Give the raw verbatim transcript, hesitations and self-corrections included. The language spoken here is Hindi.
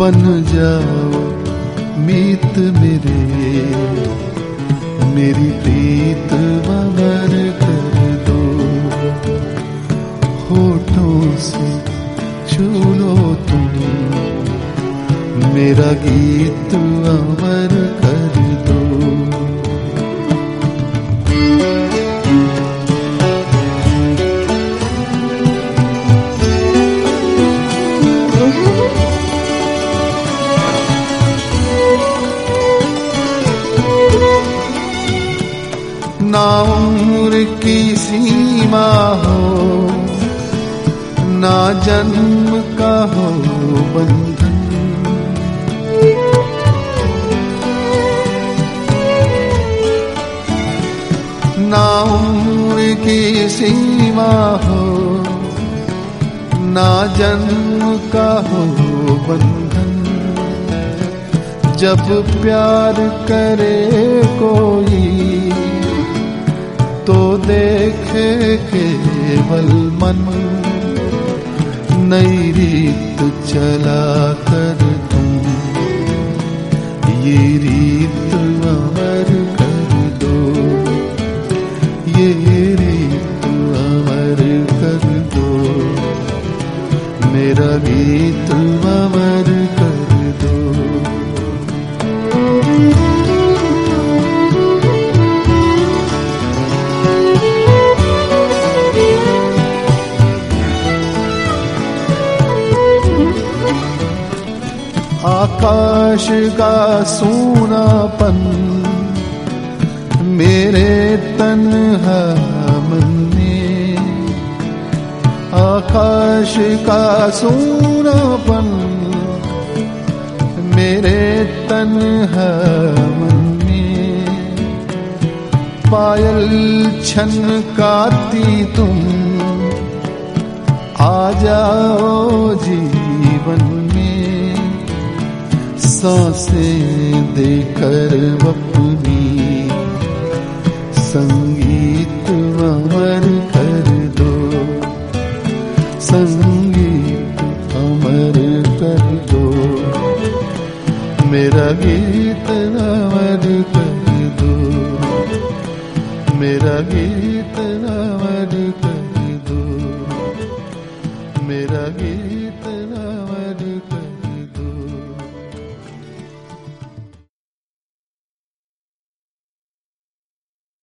बन जाओ मीत मेरे, मेरी प्रीत अमर कर दो। होठों से छू लो तुम, मेरा गीत अमर कर दो। ना उम्र की सीमा हो, ना जन्म का हो बंधन, ना उम्र की सीमा हो, ना जन्म का हो बंधन। जब प्यार करे कोई तो देखे केवल मन, नई रीत चला कर तुम, ये रीत अमर कर दो, ये रीत अमर कर दो, मेरा गीत अमर कर दो। आकाश का सूनापन मेरे तन्हा मन में, आकाश का सूनापन मेरे तन्हा मन में। पायल छनकाती तुम, आ जाओ जीवन में, सांसें देकर अपनी संगीत अमर कर दो, संगीत अमर कर दो, मेरा गीत अमर कर दो, मेरा गीत अमर कर दो, मेरा गीत अमर कर दो।